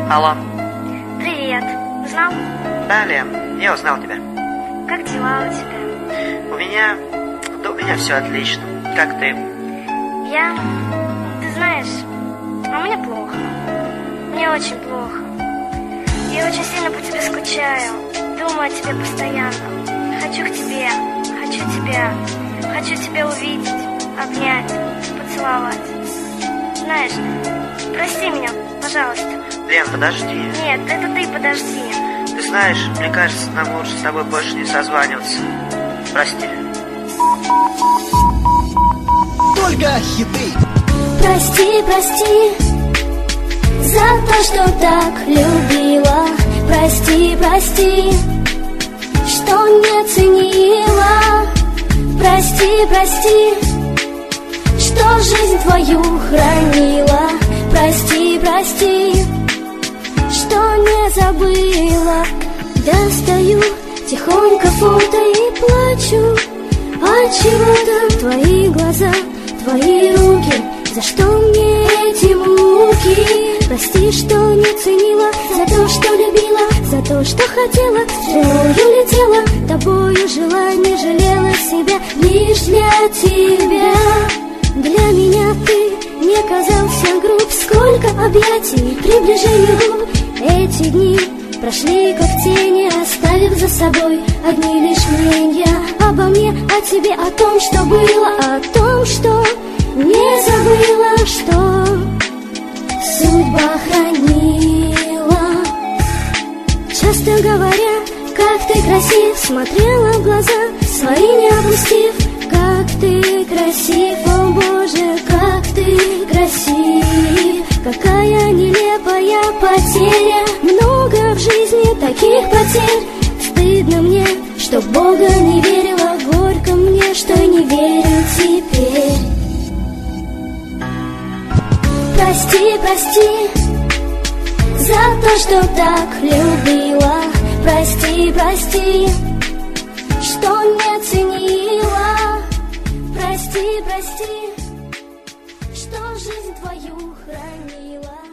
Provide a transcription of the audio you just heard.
Алло. Привет. Узнал? Да, Лен, я узнал тебя. Как дела у тебя? У меня все отлично. Как ты? Ты знаешь, а мне плохо. Мне очень плохо. Я очень сильно по тебе скучаю. Думаю о тебе постоянно. Хочу к тебе. Хочу тебя. Хочу тебя увидеть, обнять, поцеловать. Знаешь, прости меня, пожалуйста. Лен, подожди. Нет, это ты подожди. Ты знаешь, мне кажется, нам лучше с тобой больше не созваниваться. Прости. Только хиты. Прости, прости за то, что так любила. Прости, прости, что не ценила. Прости, прости, что жизнь твою хранила. Прости, прости, что не забыла. Достаю тихонько фото и плачу. Отчего там твои глаза, твои руки? За что мне эти муки? Прости, что не ценила, за то, что любила, за то, что хотела, тобою летела, тобою жила, не жалела себя, лишь для тебя. Для меня ты не казался груб, сколько объятий, приближений губ. Эти дни прошли как тени, оставив за собой одни лишь мнения обо мне, о тебе, о том, что было, о том, что не забыла, что судьба хранила. Часто говоря, как ты красив, смотрела в глаза свои не опустив. Как ты красив, о Боже, как ты красив. Какая нелепая потеря, много в жизни таких потерь. Стыдно мне, что в Бога не верила, горько мне, что не верю теперь. Прости, прости за то, что так любила. Прости, прости, что не ценила. Прости, прости, что жизнь твою хранила.